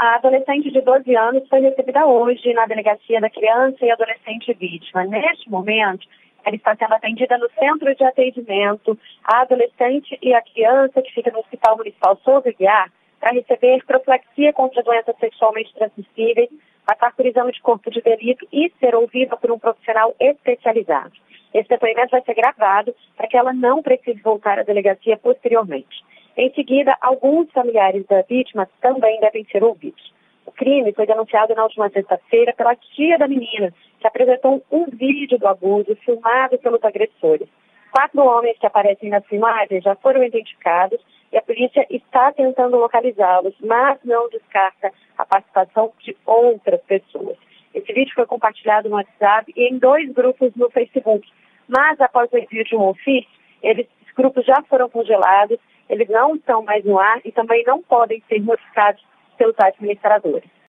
A adolescente de 12 anos foi recebida hoje na Delegacia da Criança e Adolescente Vítima. Neste momento, ela está sendo atendida no Centro de Atendimento à Adolescente e à Criança, que fica no Hospital Municipal Souza Aguiar, para receber profilaxia contra doenças sexualmente transmissíveis, passar por exame de corpo de delito e ser ouvida por um profissional especializado. Esse depoimento vai ser gravado para que ela não precise voltar à delegacia posteriormente. Em seguida, alguns familiares da vítima também devem ser ouvidos. O crime foi denunciado na última sexta-feira pela tia da menina, que apresentou um vídeo do abuso filmado pelos agressores. 4 homens que aparecem nas filmagens já foram identificados e a polícia está tentando localizá-los, mas não descarta a participação de outras pessoas. Esse vídeo foi compartilhado no WhatsApp e em 2 grupos no Facebook, mas após o envio de um ofício, esses grupos já foram congelados, eles não estão mais no ar e também não podem ser modificados pelos administradores.